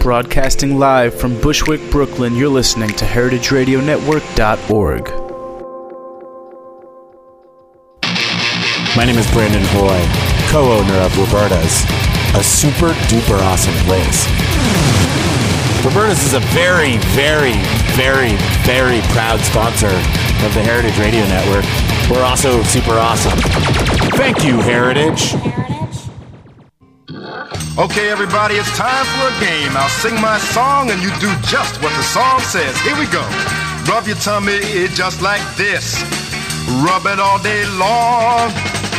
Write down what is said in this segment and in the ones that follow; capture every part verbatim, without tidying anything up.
Broadcasting live from Bushwick, Brooklyn, you're listening to heritage radio network dot org. My name is Brandon Hoy, co-owner of Roberta's, a super duper awesome place. Roberta's is a very, very, very, very proud sponsor of the Heritage Radio Network. We're also super awesome. Thank you, Heritage. Okay, everybody, it's time for a game. I'll sing my song and you do just what the song says. Here we go. Rub your tummy just like this. Rub it all day long.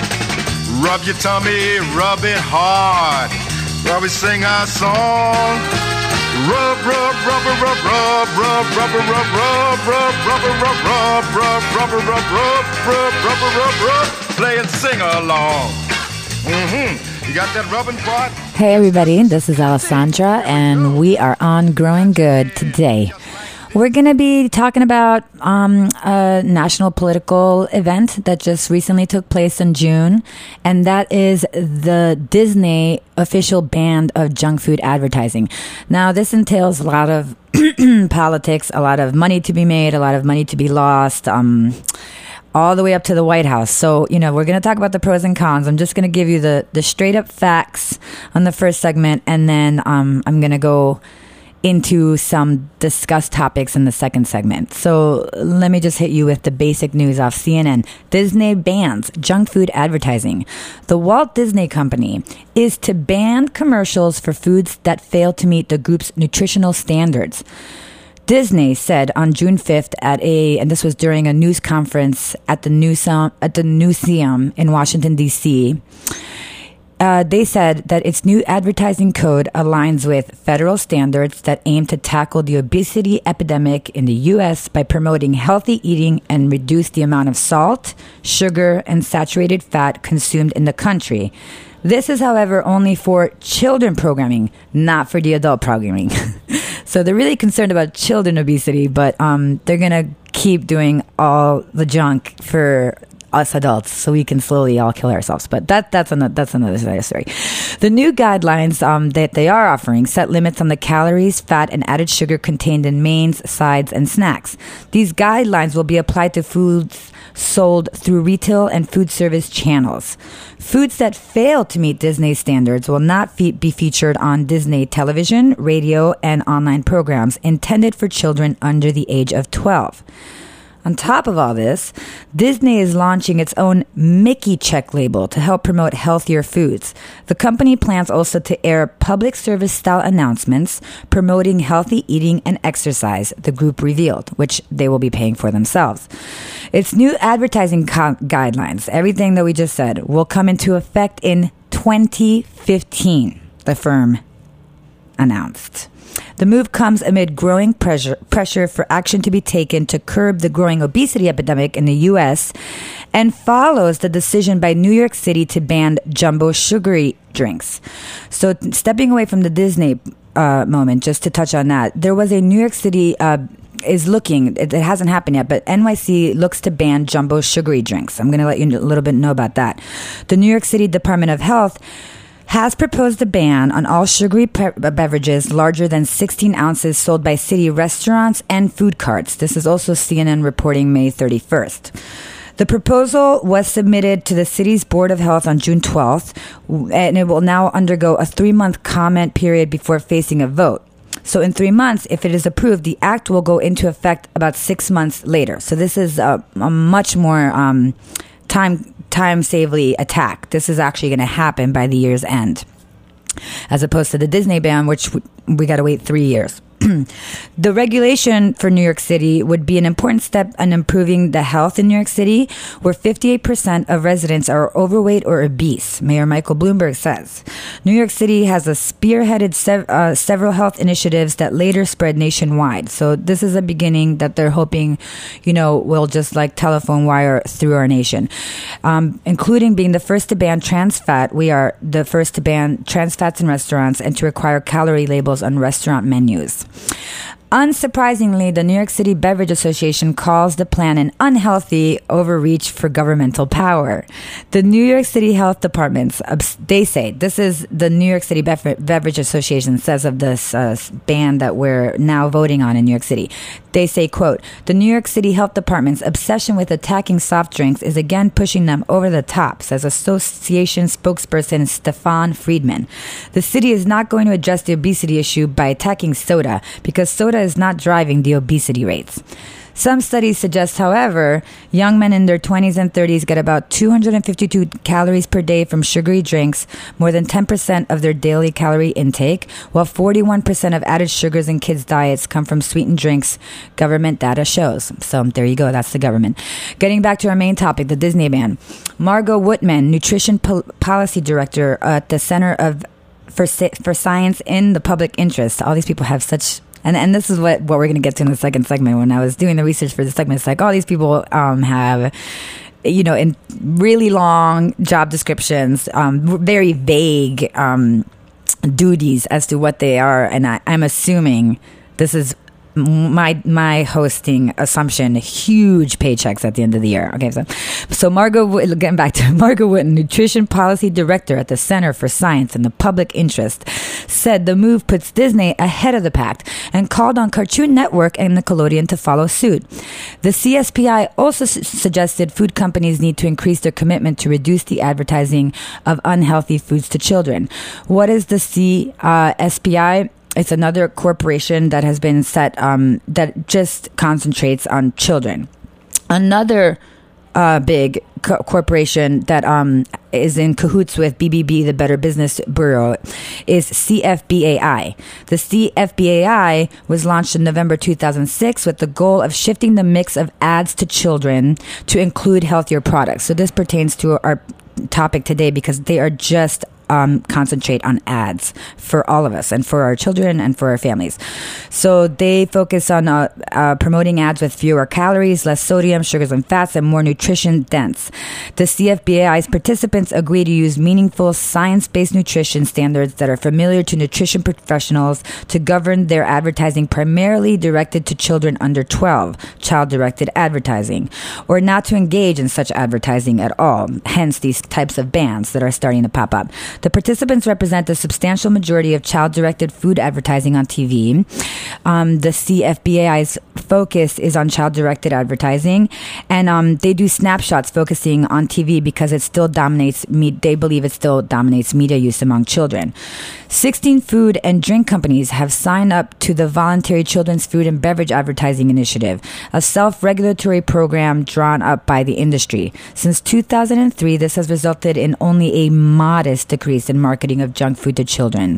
Rub your tummy, rub it hard while we sing our song. Rub, rub, rubber, rub, rub, rub, rubber, rub, rub, rub, rubber, rub, rub, rub, rubber, rub, rub, rub, rubber, rub, rub. Play and sing along. Mm-hmm. You got that rubbing part? Hey everybody, this is Alessandra, and we are on Growing Good today. We're going to be talking about um, a national political event that just recently took place in June, and that is the Disney official ban of junk food advertising. Now, this entails a lot of politics, a lot of money to be made, a lot of money to be lost, um, all the way up to the White House. So, you know, we're going to talk about the pros and cons. I'm just going to give you the, the straight up facts on the first segment, and then um, I'm going to go into some discussed topics in the second segment. So let me just hit you with the basic news off C N N. Disney bans junk food advertising. The Walt Disney Company is to ban commercials for foods that fail to meet the group's nutritional standards. Disney said on June fifth at a, and this was during a news conference at the Newseum, at the Newseum in Washington, D C, Uh, they said that its new advertising code aligns with federal standards that aim to tackle the obesity epidemic in the U S by promoting healthy eating and reduce the amount of salt, sugar, and saturated fat consumed in the country. This is, however, only for children programming, not for the adult programming. So they're really concerned about children obesity, but um, they're going to keep doing all the junk for us adults, so we can slowly all kill ourselves. But that that's another that's another story. The new guidelines um, that they are offering set limits on the calories, fat, and added sugar contained in mains, sides, and snacks. These guidelines will be applied to foods sold through retail and food service channels. Foods that fail to meet Disney standards will not fe- be featured on Disney television, radio, and online programs intended for children under the age of twelve. On top of all this, Disney is launching its own Mickey Check label to help promote healthier foods. The company plans also to air public service style announcements promoting healthy eating and exercise, the group revealed, which they will be paying for themselves. Its new advertising co- guidelines, everything that we just said, will come into effect in twenty fifteen, the firm announced. The move comes amid growing pressure, pressure for action to be taken to curb the growing obesity epidemic in the U S and follows the decision by New York City to ban jumbo sugary drinks. So stepping away from the Disney uh, moment, just to touch on that, there was a New York City uh, is looking, it, it hasn't happened yet, but N Y C looks to ban jumbo sugary drinks. I'm going to let you a little bit know about that. The New York City Department of Health has proposed a ban on all sugary pe- beverages larger than sixteen ounces sold by city restaurants and food carts. This is also C N N reporting May thirty-first. The proposal was submitted to the city's Board of Health on June twelfth, and it will now undergo a three-month comment period before facing a vote. So in three months, if it is approved, the act will go into effect about six months later. So this is a, a much more um, time time-savely attack. This is actually going to happen by the year's end, as opposed to the Disney ban, which we, we got to wait three years. The regulation for New York City would be an important step in improving the health in New York City, where fifty-eight percent of residents are overweight or obese, Mayor Michael Bloomberg says. New York City has a spearheaded sev- uh, several health initiatives that later spread nationwide. So this is a beginning that they're hoping, you know, will just like telephone wire through our nation, um, including being the first to ban trans fat. We are the first to ban trans fats in restaurants and to require calorie labels on restaurant menus. Unsurprisingly, the New York City Beverage Association calls the plan an unhealthy overreach for governmental power. The New York City Health Departments, they say, this is the New York City Beverage Association says of this uh, ban that we're now voting on in New York City. They say, quote, the New York City Health Department's obsession with attacking soft drinks is again pushing them over the top, says association spokesperson Stefan Friedman. The city is not going to address the obesity issue by attacking soda because soda is not driving the obesity rates. Some studies suggest, however, young men in their twenties and thirties get about two hundred fifty-two calories per day from sugary drinks, more than ten percent of their daily calorie intake, while forty-one percent of added sugars in kids' diets come from sweetened drinks, government data shows. So there you go, that's the government. Getting back to our main topic, the Disney ban. Margot Whitman, Nutrition Pol- Policy Director at the Center of for, for Science in the Public Interest. All these people have such... And and this is what, what we're going to get to in the second segment. When I was doing the research for the segment, it's like all these people um, have, you know, in really long job descriptions, um, very vague um, duties as to what they are. And I, I'm assuming this is my my hosting assumption, huge paychecks at the end of the year. Okay, so so Margot, getting back to Margot Whitten, Nutrition Policy Director at the Center for Science and the Public Interest, said the move puts Disney ahead of the pack and called on Cartoon Network and Nickelodeon to follow suit. The C S P I also su- suggested food companies need to increase their commitment to reduce the advertising of unhealthy foods to children. What is the C S P I? It's another corporation that has been set um, that just concentrates on children. Another uh, big co- corporation that um, is in cahoots with B B B, the Better Business Bureau, is C F B A I. The C F B A I was launched in November two thousand six with the goal of shifting the mix of ads to children to include healthier products. So this pertains to our topic today because they are just Um, concentrate on ads for all of us and for our children and for our families. So they focus on uh, uh, promoting ads with fewer calories, less sodium, sugars and fats, and more nutrition dense. The C F B A I's participants agree to use meaningful science-based nutrition standards that are familiar to nutrition professionals to govern their advertising primarily directed to children under twelve, child-directed advertising, or not to engage in such advertising at all, hence these types of bans that are starting to pop up. The participants represent a substantial majority of child-directed food advertising on T V. Um, the C F B A I's focus is on child-directed advertising, and um, they do snapshots focusing on T V because it still dominates. Me- they believe it still dominates media use among children. Sixteen food and drink companies have signed up to the Voluntary Children's Food and Beverage Advertising Initiative, a self-regulatory program drawn up by the industry. Since two thousand three, this has resulted in only a modest decrease in marketing of junk food to children.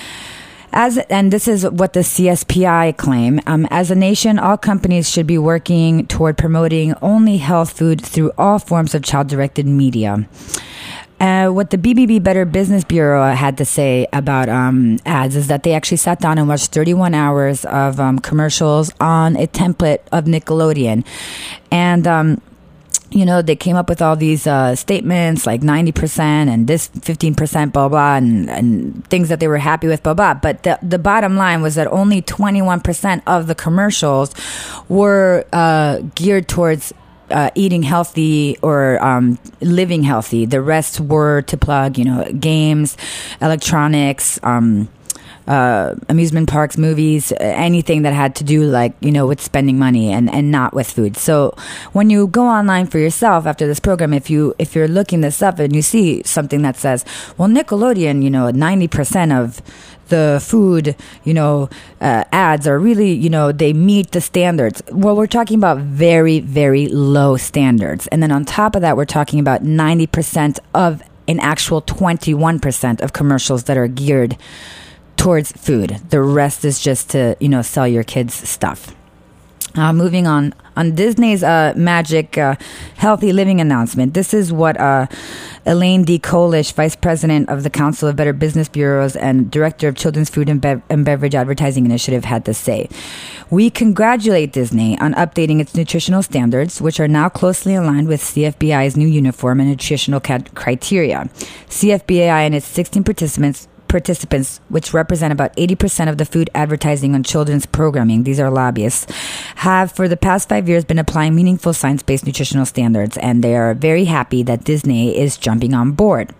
As and this is what the C S P I claim. Um, as a nation, all companies should be working toward promoting only health food through all forms of child-directed media. Uh, what the B B B Better Business Bureau had to say about um, ads is that they actually sat down and watched thirty-one hours of um, commercials on a template of Nickelodeon. And um, you know, they came up with all these uh, statements like ninety percent and this fifteen percent, blah, blah, and, and things that they were happy with, blah, blah. But the, the bottom line was that only twenty-one percent of the commercials were uh, geared towards uh, eating healthy or um, living healthy. The rest were to plug, you know, games, electronics, um Uh, amusement parks, movies, anything that had to do like, you know, with spending money and, and not with food. So when you go online for yourself after this program, if you, if you're looking this up and you see something that says, well, Nickelodeon, you know, ninety percent of the food, you know, uh, ads are really, you know, they meet the standards. Well, we're talking about very, very low standards. And then on top of that, we're talking about ninety percent of an actual twenty-one percent of commercials that are geared towards food. The rest is just to, you know, sell your kids stuff. Uh, moving on, on Disney's uh, Magic uh, Healthy Living announcement, this is what uh, Elaine D. Kolish, Vice President of the Council of Better Business Bureaus and Director of Children's Food and, Be- and Beverage Advertising Initiative, had to say. We congratulate Disney on updating its nutritional standards, which are now closely aligned with C F B I's new uniform and nutritional cat- criteria. C F B A I and its sixteen participants participants, which represent about eighty percent of the food advertising on children's programming, these are lobbyists, have for the past five years been applying meaningful science-based nutritional standards, and they are very happy that Disney is jumping on board.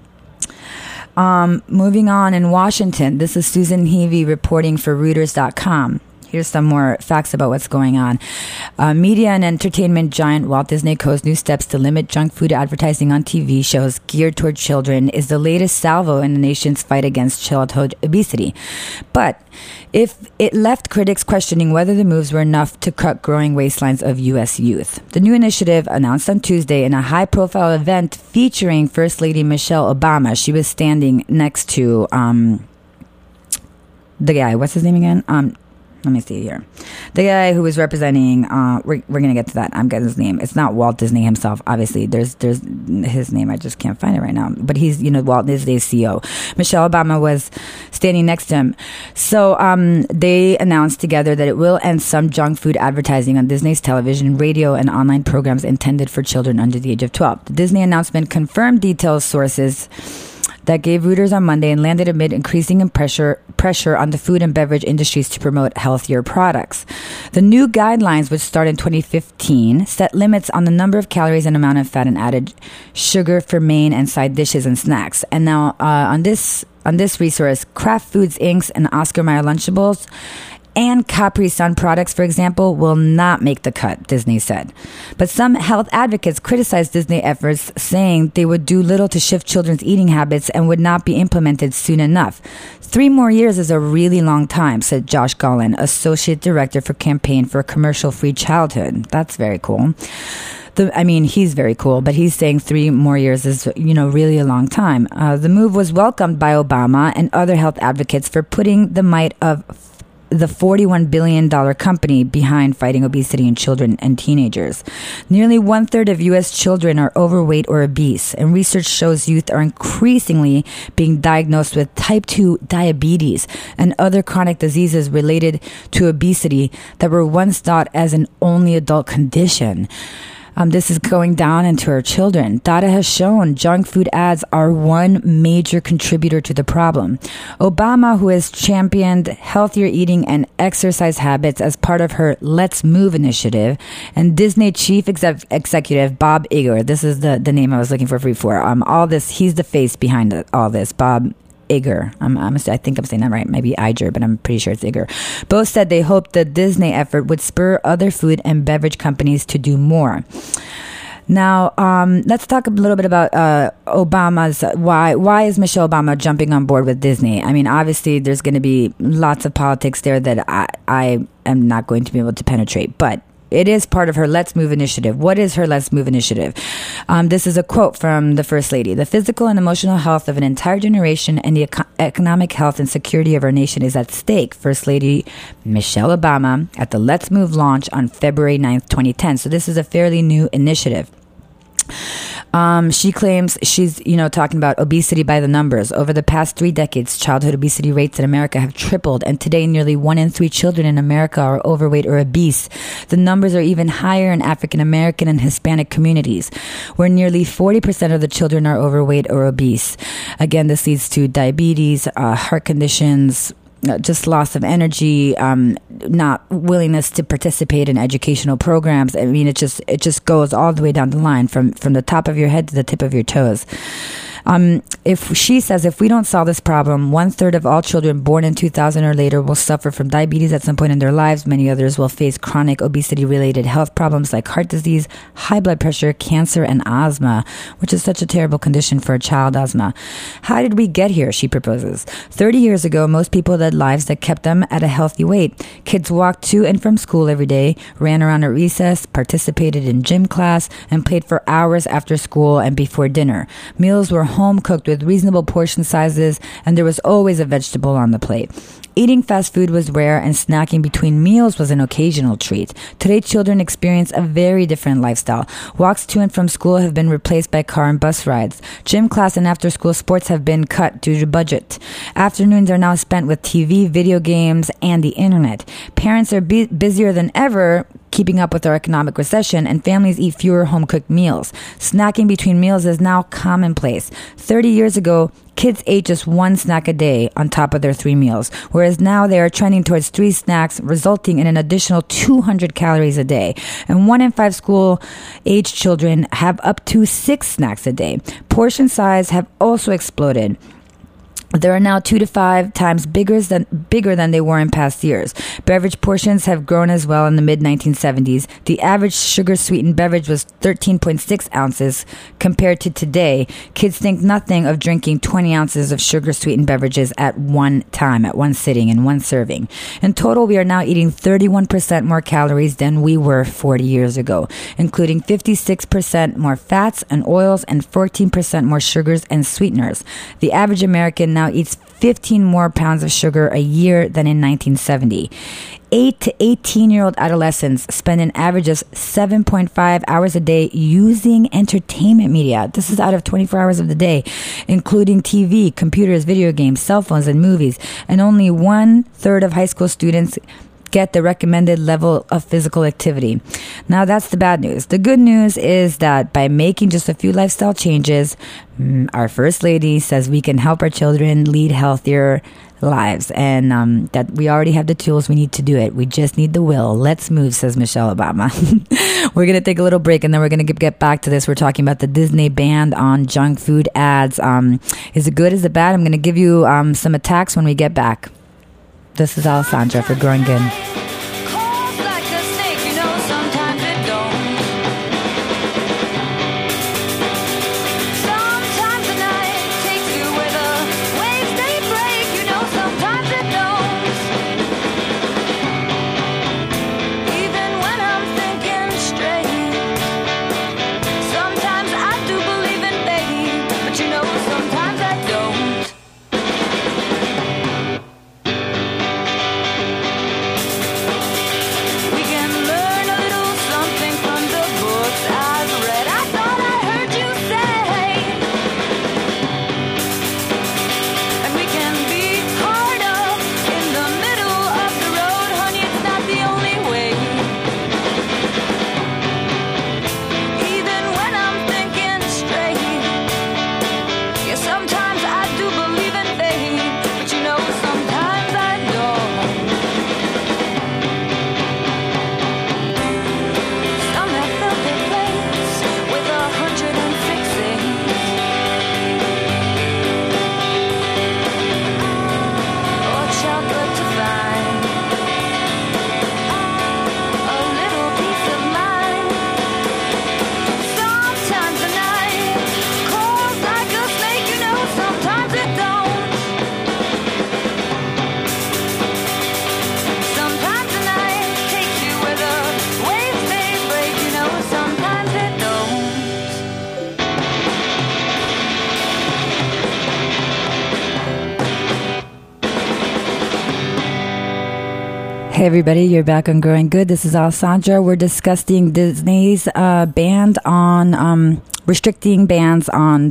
Um, moving on in Washington, this is Susan Heavey reporting for Reuters dot com. Here's some more facts about what's going on. Uh, media and entertainment giant Walt Disney Co.'s new steps to limit junk food advertising on T V shows geared toward children is the latest salvo in the nation's fight against childhood obesity. But if it left critics questioning whether the moves were enough to cut growing waistlines of U S youth. The new initiative, announced on Tuesday in a high-profile event featuring First Lady Michelle Obama. She was standing next to um, the guy. What's his name again? Um. Let me see here. The guy who was representing, uh, we're, we're going to get to that. I'm getting his name. It's not Walt Disney himself, obviously. There's there's his name. I just can't find it right now. But he's, you know, Walt Disney's C E O. Michelle Obama was standing next to him. So um, they announced together that it will end some junk food advertising on Disney's television, radio, and online programs intended for children under the age of twelve. The Disney announcement confirmed detailed sources that gave Reuters on Monday and landed amid increasing pressure pressure on the food and beverage industries to promote healthier products. The new guidelines, which started in twenty fifteen, set limits on the number of calories and amount of fat and added sugar for main and side dishes and snacks. And now uh, on this on this resource, Kraft Foods Incorporated and Oscar Mayer Lunchables and Capri Sun products, for example, will not make the cut, Disney said. But some health advocates criticized Disney efforts, saying they would do little to shift children's eating habits and would not be implemented soon enough. Three more years is a really long time, said Josh Gollin, Associate Director for Campaign for a Commercial-Free Childhood. That's very cool. The, I mean, he's very cool, but he's saying three more years is, you know, really a long time. Uh, the move was welcomed by Obama and other health advocates for putting the might of the forty-one billion dollars company behind fighting obesity in children and teenagers. Nearly one-third of U S children are overweight or obese, and research shows youth are increasingly being diagnosed with type two diabetes and other chronic diseases related to obesity that were once thought as an only adult condition. Um, this is going down into our children. Data has shown junk food ads are one major contributor to the problem. Obama, who has championed healthier eating and exercise habits as part of her Let's Move initiative, and Disney chief exec- executive Bob Iger, this is the, the name I was looking for before. Um, all this, he's the face behind it, all this, Bob Iger. I'm, I'm, I think I'm saying that right. Maybe Iger, but I'm pretty sure it's Iger. Both said they hoped the Disney effort would spur other food and beverage companies to do more. Now, um, let's talk a little bit about uh, Obama's. Why Why is Michelle Obama jumping on board with Disney? I mean, obviously, there's going to be lots of politics there that I, I am not going to be able to penetrate, but it is part of her Let's Move initiative. What is her Let's Move initiative? Um, this is a quote from the First Lady. The physical and emotional health of an entire generation and the eco- economic health and security of our nation is at stake, First Lady Michelle Obama at the Let's Move launch on February ninth, twenty ten. So this is a fairly new initiative. Um, she claims she's, you know, talking about obesity by the numbers. Over the past three decades, childhood obesity rates in America have tripled, and today nearly one in three children in America are overweight or obese. The numbers are even higher in African American and Hispanic communities, where nearly forty percent of the children are overweight or obese. Again, this leads to diabetes, uh, heart conditions, just loss of energy, um, not willingness to participate in educational programs. I mean, it just it just goes all the way down the line from, from the top of your head to the tip of your toes. Um, if she says if we don't solve this problem, one third of all children born in two thousand or later will suffer from diabetes at some point in their lives. Many others will face chronic obesity-related health problems like heart disease, high blood pressure, cancer, and asthma, which is such a terrible condition for a child. Asthma. How did we get here? She proposes. Thirty years ago, most people led lives that kept them at a healthy weight. Kids walked to and from school every day, ran around at recess, participated in gym class, and played for hours after school and before dinner. Meals were home cooked with reasonable portion sizes, and there was always a vegetable on the plate. Eating fast food was rare, and snacking between meals was an occasional treat. Today, children experience a very different lifestyle. Walks to and from school have been replaced by car and bus rides. Gym class and after-school sports have been cut due to budget. Afternoons are now spent with T V, video games, and the internet. Parents are bu- busier than ever keeping up with our economic recession, and families eat fewer home-cooked meals. Snacking between meals is now commonplace. thirty years ago, kids ate just one snack a day on top of their three meals, whereas now they are trending towards three snacks, resulting in an additional two hundred calories a day. And one in five school-aged children have up to six snacks a day. Portion size have also exploded. They are now two to five times bigger than bigger than they were in past years. Beverage portions have grown as well in the mid nineteen seventies. The average sugar-sweetened beverage was thirteen point six ounces compared to today. Kids think nothing of drinking twenty ounces of sugar-sweetened beverages at one time, at one sitting, in one serving. In total, we are now eating thirty-one percent more calories than we were forty years ago, including fifty-six percent more fats and oils and fourteen percent more sugars and sweeteners. The average American now eats fifteen more pounds of sugar a year than in nineteen seventy. eight to eighteen-year-old adolescents spend an average of seven point five hours a day using entertainment media. This is out of twenty-four hours of the day, including T V, computers, video games, cell phones, and movies. And only one-third of high school students get the recommended level of physical activity. Now, that's the bad news. The good news is that by making just a few lifestyle changes, our First Lady says we can help our children lead healthier lives, and um, that we already have the tools. We need to do it. We just need the will. Let's move, says Michelle Obama. We're going to take a little break, and then we're going to get back to this. We're talking about the Disney ban on junk food ads. Um, is it good? Is it bad? I'm going to give you um, some attacks when we get back. This is Alessandra for Growing Good. Hey everybody, you're back on Growing Good. This is Alessandra. We're discussing Disney's uh, ban on um, restricting bans on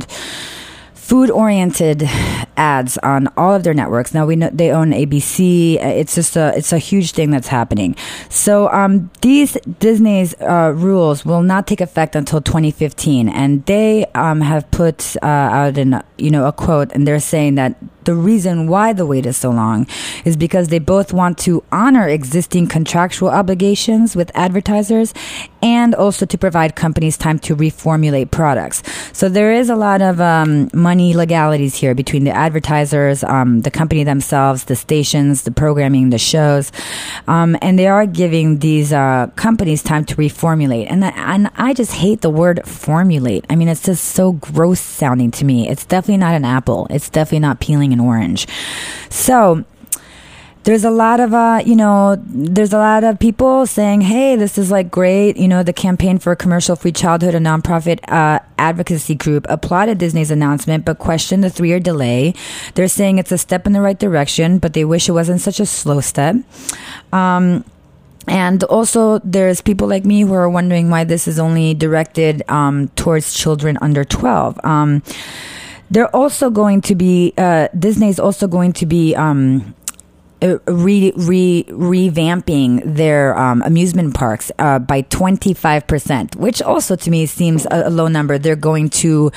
food-oriented ads on all of their networks. Now we know they own A B C. It's just a it's a huge thing that's happening. So um, these Disney's uh, rules will not take effect until twenty fifteen, and they um, have put uh, out an you know a quote, and they're saying that the reason why the wait is so long is because they both want to honor existing contractual obligations with advertisers and also to provide companies time to reformulate products. So there is a lot of um, money legalities here between the advertisers, um, the company themselves, the stations, the programming, the shows, um, and they are giving these uh, companies time to reformulate. And, and I just hate the word formulate. I mean, it's just so gross sounding to me. It's definitely not an apple. It's definitely not peeling an orange. So there's a lot of, uh, you know, there's a lot of people saying, hey, this is like great. You know, the Campaign for Commercial-Free Childhood, a nonprofit uh, advocacy group, applauded Disney's announcement, but questioned the three-year delay. They're saying it's a step in the right direction, but they wish it wasn't such a slow step. Um, and also, there's people like me who are wondering why this is only directed um, towards children under twelve. Um, they're also going to be, uh, Disney's also going to be... Um, re, re, revamping their um, amusement parks uh, by twenty-five percent, which also to me seems a, a low number. They're going to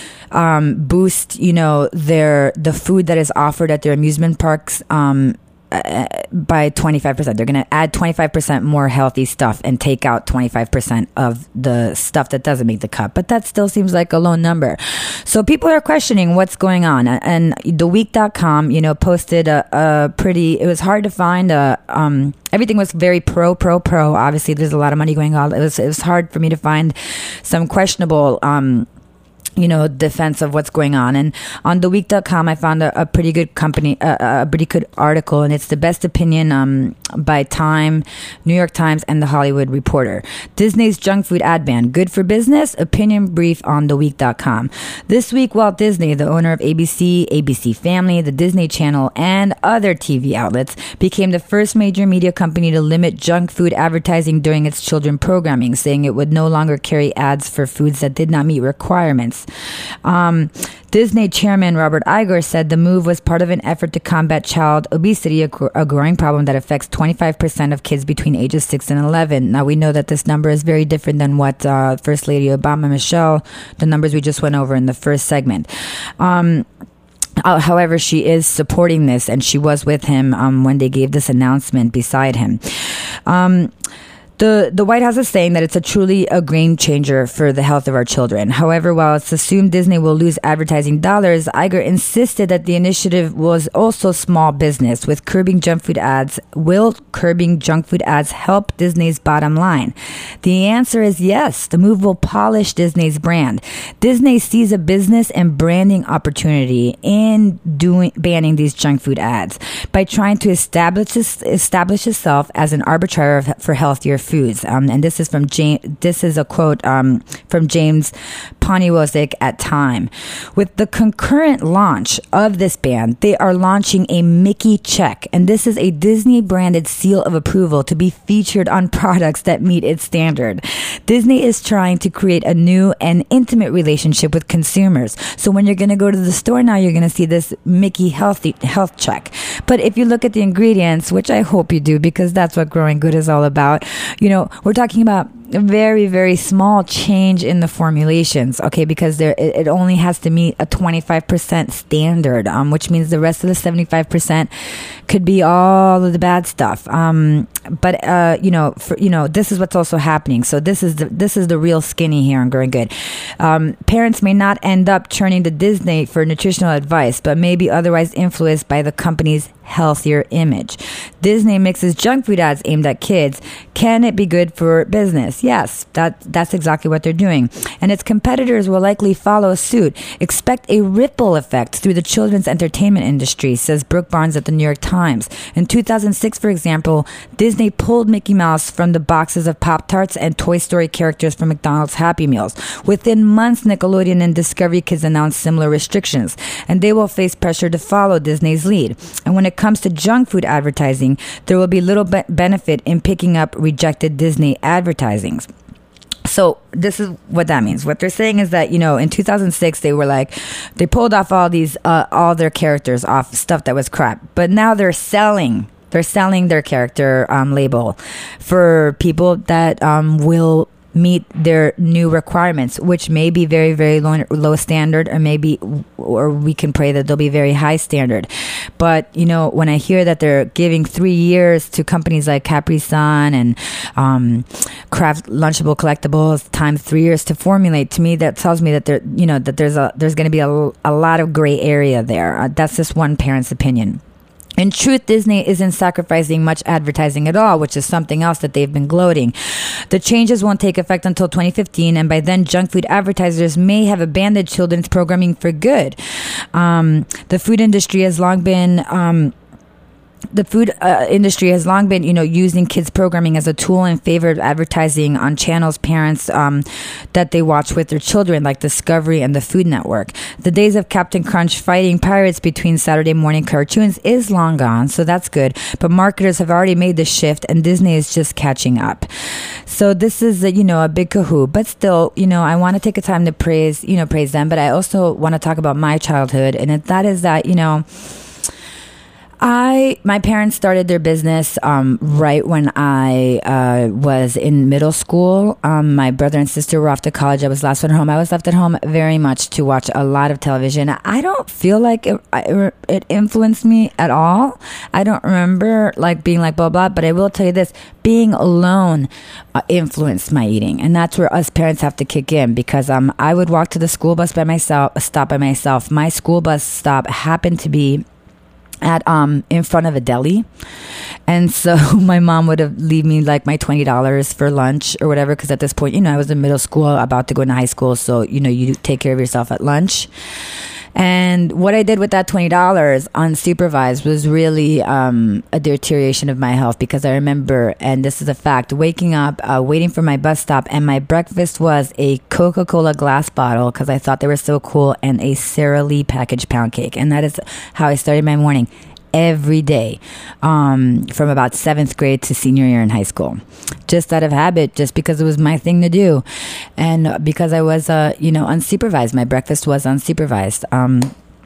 um, boost, you know, their the food that is offered at their amusement parks um, uh, by twenty-five percent. They're going to add twenty-five percent more healthy stuff and take out twenty-five percent of the stuff that doesn't make the cut. But that still seems like a low number. So people are questioning what's going on. And the week dot com, you know, posted a, a pretty, it was hard to find a, um, everything was very pro, pro, pro. Obviously, there's a lot of money going on. It was, it was hard for me to find some questionable, um, you know, defense of what's going on. And on the week dot com, I found a, a pretty good company, uh, a pretty good article, and it's the best opinion um, by Time, New York Times, and the Hollywood Reporter. Disney's junk food ad ban, good for business? Opinion brief on the week dot com. This week, Walt Disney, the owner of A B C, A B C Family, the Disney Channel, and other T V outlets, became the first major media company to limit junk food advertising during its children programming, saying it would no longer carry ads for foods that did not meet requirements. Um, Disney chairman Robert Iger said the move was part of an effort to combat child obesity, a, gr- a growing problem that affects twenty-five percent of kids between ages six and eleven. Now, we know that this number is very different than what uh, First Lady Obama, Michelle, the numbers we just went over in the first segment. Um, Uh, however, she is supporting this, and she was with him um, when they gave this announcement beside him. Um, The the White House is saying that it's a truly a game changer for the health of our children. However, while it's assumed Disney will lose advertising dollars, Iger insisted that the initiative was also small business. With curbing junk food ads, will curbing junk food ads help Disney's bottom line? The answer is yes. The move will polish Disney's brand. Disney sees a business and branding opportunity in doing banning these junk food ads by trying to establish establish itself as an arbitrator for healthier foods. Um, and this is from James, this is a quote um, from James Poniewosik at Time. With the concurrent launch of this ban, they are launching a Mickey check, and this is a Disney branded seal of approval to be featured on products that meet its standard. Disney is trying to create a new and intimate relationship with consumers. So when you're going to go to the store now, you're going to see this Mickey healthy health check. But if you look at the ingredients, which I hope you do, because that's what Growing Good is all about, you know, we're talking about a very, very small change in the formulations, okay, because there it, it only has to meet a twenty-five percent standard, um, which means the rest of the seventy-five percent could be all of the bad stuff. Um, but uh, you know, for, you know, this is what's also happening. So this is the this is the real skinny here on Growing Good. Um, parents may not end up turning to Disney for nutritional advice, but may be otherwise influenced by the company's healthier image. Disney mixes junk food ads aimed at kids. Can it be good for business? Yes, that that's exactly what they're doing. And its competitors will likely follow suit. Expect a ripple effect through the children's entertainment industry, says Brooke Barnes at the New York Times. In two thousand six, for example, Disney pulled Mickey Mouse from the boxes of Pop-Tarts and Toy Story characters from McDonald's Happy Meals. Within months, Nickelodeon and Discovery Kids announced similar restrictions, and they will face pressure to follow Disney's lead. And when it comes to junk food advertising, there will be little be- benefit in picking up rejected Disney advertisings. So this is what that means. What they're saying is that, you know, in two thousand six, they were like, they pulled off all these, uh, all their characters off stuff that was crap. But now they're selling, they're selling their character um, label for people that um, will meet their new requirements, which may be very, very low, low standard, or maybe, or we can pray that they'll be very high standard. But, you know, when I hear that they're giving three years to companies like Capri Sun and um, Kraft Lunchable Collectibles, times three years to formulate, to me, that tells me that there, you know, that there's a, there's going to be a, a lot of gray area there. Uh, that's just one parent's opinion. In truth, Disney isn't sacrificing much advertising at all, which is something else that they've been gloating. The changes won't take effect until twenty fifteen, and by then, junk food advertisers may have abandoned children's programming for good. Um, the food industry has long been... Um, The food uh, industry has long been, you know, using kids programming as a tool in favor of advertising on channels parents um, that they watch with their children, like Discovery and the Food Network. The days of Captain Crunch fighting pirates between Saturday morning cartoons is long gone, so that's good. But marketers have already made the shift, and Disney is just catching up. So this is, a, you know, a big kahoo. But still, you know, I want to take a time to praise, you know, praise them. But I also want to talk about my childhood, and that is that, you know, I my parents started their business um, right when I uh, was in middle school. Um, my brother and sister were off to college. I was last one home. I was left at home very much to watch a lot of television. I don't feel like it, it influenced me at all. I don't remember like being like blah blah. But I will tell you this: being alone uh, influenced my eating, and that's where us parents have to kick in because um I would walk to the school bus by myself, stop by myself. My school bus stop happened to be at um in front of a deli, and so my mom would have leave me like my twenty dollars for lunch or whatever, because at this point, you know, I was in middle school about to go into high school, so you know, you take care of yourself at lunch. And what I did with that twenty dollars unsupervised was really um, a deterioration of my health, because I remember, and this is a fact, waking up, uh, waiting for my bus stop, and my breakfast was a Coca-Cola glass bottle, because I thought they were so cool, and a Sara Lee packaged pound cake. And that is how I started my morning every day, um, from about seventh grade to senior year in high school, just out of habit, just because it was my thing to do. And because I was, uh, you know, unsupervised, my breakfast was unsupervised. Um,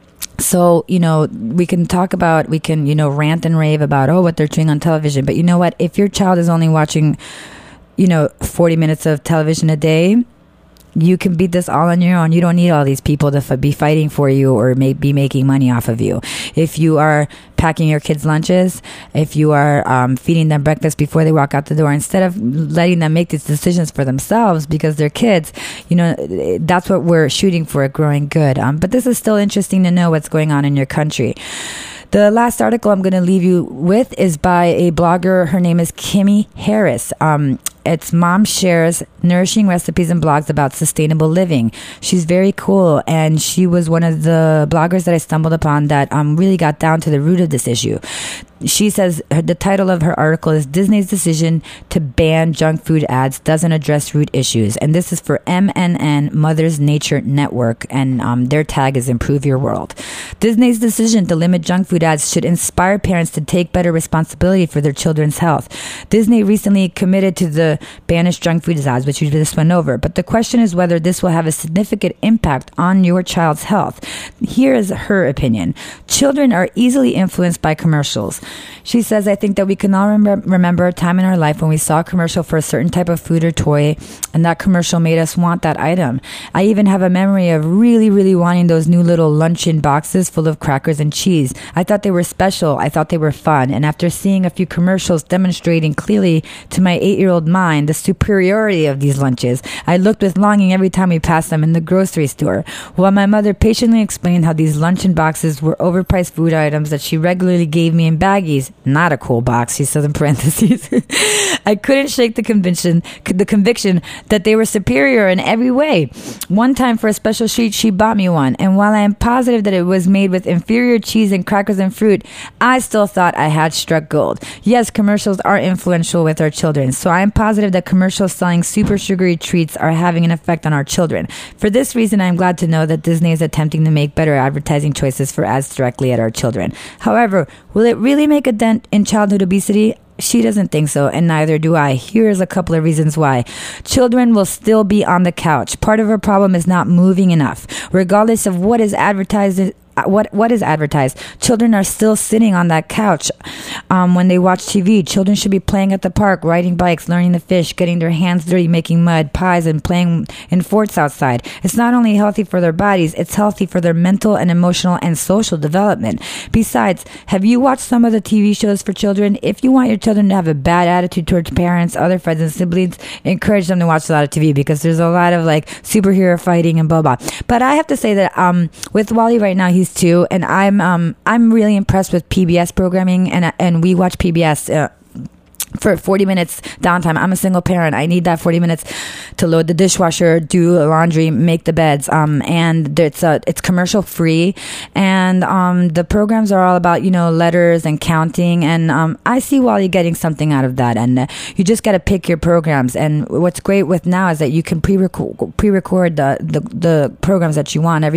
so, you know, we can talk about, we can, you know, rant and rave about, oh, what they're doing on television. But you know what? If your child is only watching, you know, forty minutes of television a day, you can beat this all on your own. You don't need all these people to f- be fighting for you or may be making money off of you. If you are packing your kids' lunches, if you are um, feeding them breakfast before they walk out the door, instead of letting them make these decisions for themselves because they're kids, you know, that's what we're shooting for at Growing Good. Um, but this is still interesting to know what's going on in your country. The last article I'm going to leave you with is by a blogger. Her name is Kimmy Harris. Um, it's Mom Shares Nourishing Recipes and Blogs About Sustainable Living. She's very cool, and she was one of the bloggers that I stumbled upon that um, really got down to the root of this issue. She says the title of her article is Disney's Decision to Ban Junk Food Ads Doesn't Address Root Issues. And this is for M N N, Mother's Nature Network. And um, their tag is Improve Your World. Disney's decision to limit junk food ads should inspire parents to take better responsibility for their children's health. Disney recently committed to the banish junk food ads, which we just went over. But the question is whether this will have a significant impact on your child's health. Here is her opinion. Children are easily influenced by commercials. She says, I think that we can all rem- remember a time in our life when we saw a commercial for a certain type of food or toy, and that commercial made us want that item. I even have a memory of really, really wanting those new little luncheon boxes full of crackers and cheese. I thought they were special. I thought they were fun. And after seeing a few commercials demonstrating clearly to my eight-year-old mind the superiority of these lunches, I looked with longing every time we passed them in the grocery store, while my mother patiently explained how these luncheon boxes were overpriced food items that she regularly gave me in bags. Not a cool box, she says in parentheses. I couldn't shake the conviction, the conviction that they were superior in every way. One time for a special treat, she bought me one, and while I am positive that it was made with inferior cheese and crackers and fruit, I still thought I had struck gold. Yes, commercials are influential with our children, so I am positive that commercials selling super sugary treats are having an effect on our children. For this reason, I am glad to know that Disney is attempting to make better advertising choices for ads directly at our children. However, will it really make a dent in childhood obesity? She doesn't think so, and neither do I. Here's a couple of reasons why. Children will still be on the couch. Part of our problem is not moving enough. Regardless of what is advertised what what is advertised, children are still sitting on that couch um, when they watch T V. Children should be playing at the park, riding bikes, learning to fish, getting their hands dirty, making mud pies, and playing in forts outside. It's not only healthy for their bodies, it's healthy for their mental and emotional and social development. Besides, have you watched some of the T V shows for children? If you want your children to have a bad attitude towards parents, other friends, and siblings, encourage them to watch a lot of T V, because there's a lot of like superhero fighting and blah blah. But I have to say that um, with Wally right now, he's two, and I'm um I'm really impressed with P B S programming, and and we watch P B S uh, for forty minutes downtime. I'm a single parent. I need that forty minutes to load the dishwasher, do laundry, make the beds. Um, and it's uh, it's commercial free, and um, the programs are all about, you know, letters and counting. And um, I see Wally getting something out of that. And uh, you just got to pick your programs. And what's great with now is that you can pre-record, pre-record the, the the programs that you want. Everybody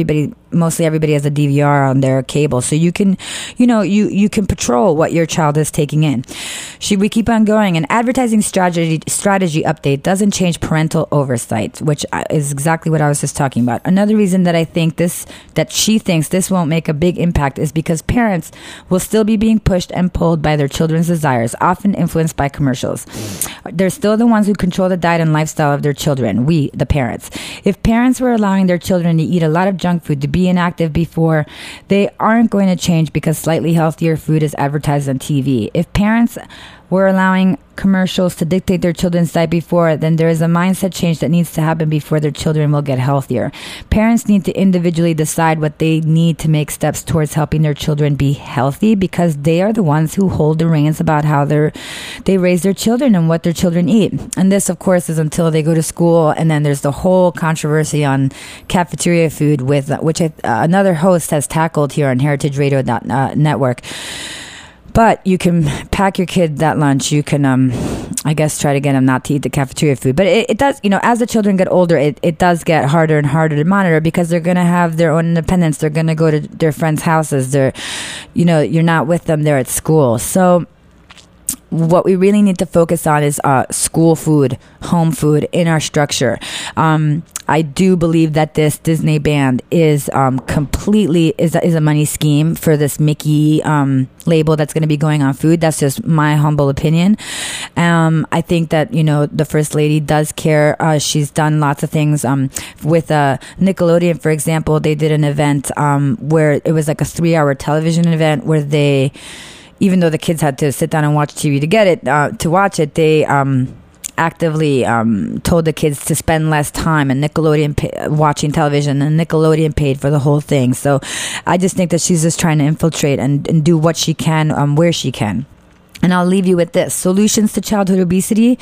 mostly everybody has a D V R on their cable, so you can, you know, you you can patrol what your child is taking in. Should we keep on going? An advertising strategy strategy update doesn't change parental oversight, which is exactly what I was just talking about. Another reason that I think this, that she thinks this won't make a big impact, is because parents will still be being pushed and pulled by their children's desires, often influenced by commercials. They're still the ones who control the diet and lifestyle of their children, we, the parents. If parents were allowing their children to eat a lot of junk food, to be inactive before, they aren't going to change because slightly healthier food is advertised on T V. If parents were allowing commercials to dictate their children's diet before, then there is a mindset change that needs to happen before their children will get healthier. Parents need to individually decide what they need to make steps towards helping their children be healthy, because they are the ones who hold the reins about how they're, they raise their children and what their children eat. And this, of course, is until they go to school, and then there's the whole controversy on cafeteria food, with which I, uh, another host has tackled here on Heritage Radio Network. But you can pack your kid that lunch. You can, um, I guess, try to get them not to eat the cafeteria food. But it, it does, you know, as the children get older, it, it does get harder and harder to monitor, because they're going to have their own independence. They're going to go to their friends' houses. They're, you know, you're not with them. They're at school. So what we really need to focus on is uh, school food, home food in our structure. Um, I do believe that this Disney band is um, completely is a, is a money scheme for this Mickey um, label that's going to be going on food. That's just my humble opinion. Um, I think that, you know, the First Lady does care. Uh, she's done lots of things um, with uh, Nickelodeon, for example. They did an event um, where it was like a three-hour television event where they, even though the kids had to sit down and watch T V to get it, uh, to watch it, they um, actively um, told the kids to spend less time, and Nickelodeon pay- watching television, and Nickelodeon paid for the whole thing. So I just think that she's just trying to infiltrate and, and do what she can um, where she can. And I'll leave you with this. Solutions to childhood obesity.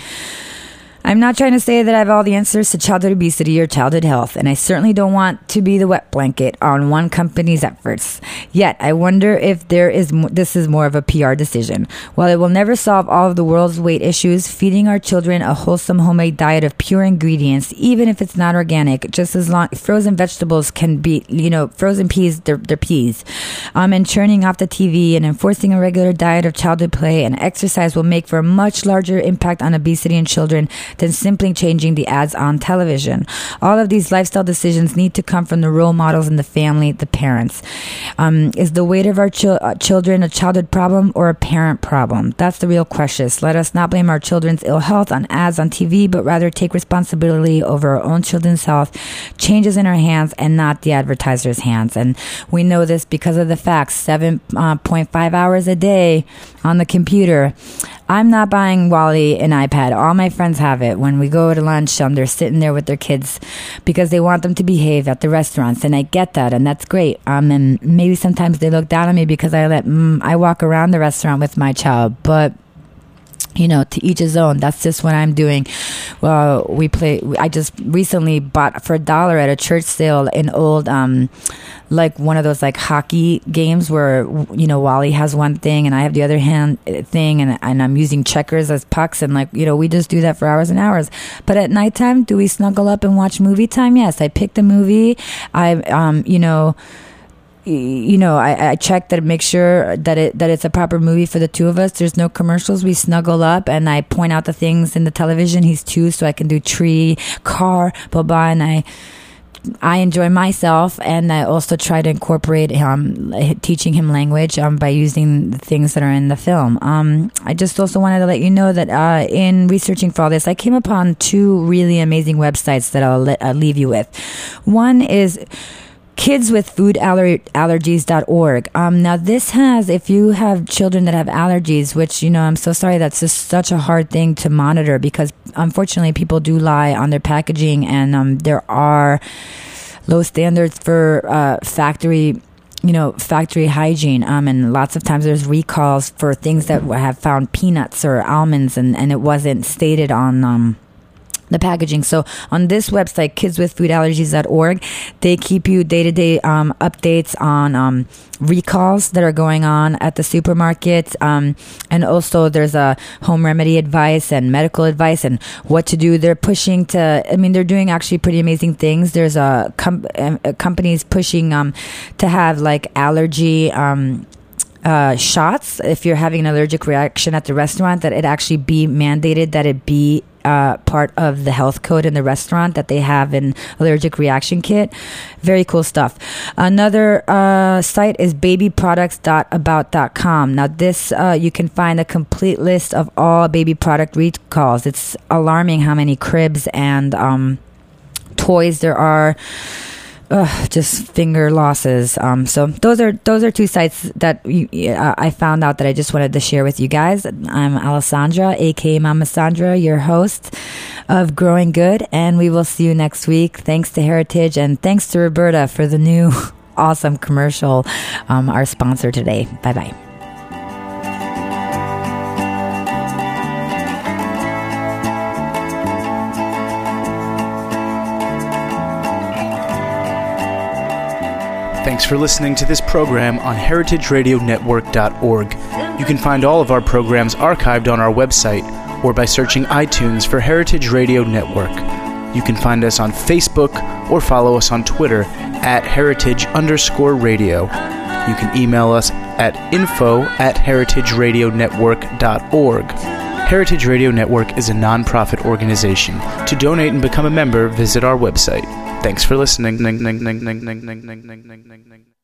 I'm not trying to say that I have all the answers to childhood obesity or childhood health, and I certainly don't want to be the wet blanket on one company's efforts. Yet, I wonder if there is mo- this is more of a P R decision. While it will never solve all of the world's weight issues, feeding our children a wholesome homemade diet of pure ingredients, even if it's not organic, just as long frozen vegetables can be, you know, frozen peas, they're, they're peas, um, and churning off the T V and enforcing a regular diet of childhood play and exercise will make for a much larger impact on obesity in children than simply changing the ads on television. All of these lifestyle decisions need to come from the role models in the family, the parents. Um, is the weight of our ch- uh, children a childhood problem or a parent problem? That's the real question. Let us not blame our children's ill health on ads on T V, but rather take responsibility over our own children's health. Changes in our hands and not the advertiser's hands. And we know this because of the facts. seven point five hours a day on the computer. I'm not buying Wally an iPad. All my friends have it. When we go to lunch, um, they're sitting there with their kids because they want them to behave at the restaurants, and I get that, and that's great. Um, and maybe sometimes they look down on me because I let mm, I walk around the restaurant with my child, but you know, to each his own. That's just what I'm doing. Well, we play. I just recently bought for a dollar at a church sale an old, um, like one of those like hockey games where, you know, Wally has one thing and I have the other hand thing, and and I'm using checkers as pucks, and like, you know, we just do that for hours and hours. But at nighttime, do we snuggle up and watch movie time? Yes, I picked a movie. I, um, you know. You know, I, I check that, make sure that it that it's a proper movie for the two of us. There's no commercials. We snuggle up, and I point out the things in the television. He's two, so I can do tree, car, blah blah, and I I enjoy myself, and I also try to incorporate um teaching him language um by using the things that are in the film. Um, I just also wanted to let you know that uh, in researching for all this, I came upon two really amazing websites that I'll let, I'll leave you with. One is kids with food allergies dot org. Um, now this has, if you have children that have allergies, which, you know, I'm so sorry, that's just such a hard thing to monitor, because unfortunately people do lie on their packaging, and um, there are low standards for uh, factory you know, factory hygiene. Um, and lots of times there's recalls for things that have found peanuts or almonds, and, and it wasn't stated on, um, the packaging. So on this website, kids with food allergies dot org, they keep you day-to-day um, updates on um, recalls that are going on at the supermarkets. Um, and also there's a home remedy advice and medical advice and what to do. They're pushing to, I mean, they're doing actually pretty amazing things. There's a, com- a companies pushing um, to have like allergy um Uh, shots if you're having an allergic reaction at the restaurant, that it actually be mandated that it be uh, part of the health code in the restaurant, that they have an allergic reaction kit. Very cool stuff. Another uh, site is baby products dot about dot com. Now this uh, you can find a complete list of all baby product recalls. It's alarming how many cribs and um, toys there are. Ugh, just finger losses. Um, so those are those are two sites that you, uh, I found out that I just wanted to share with you guys. I'm Alessandra, aka Mama Sandra, your host of Growing Good, and we will see you next week. Thanks to Heritage and thanks to Roberta for the new awesome commercial, um, our sponsor today. Bye bye. Thanks for listening to this program on heritage radio network dot org. You can find all of our programs archived on our website or by searching iTunes for Heritage Radio Network. You can find us on Facebook or follow us on Twitter at heritage underscore radio. You can email us at info at heritage radio network dot org. Heritage Radio Network is a non-profit organization. To donate and become a member, visit our website. Thanks for listening.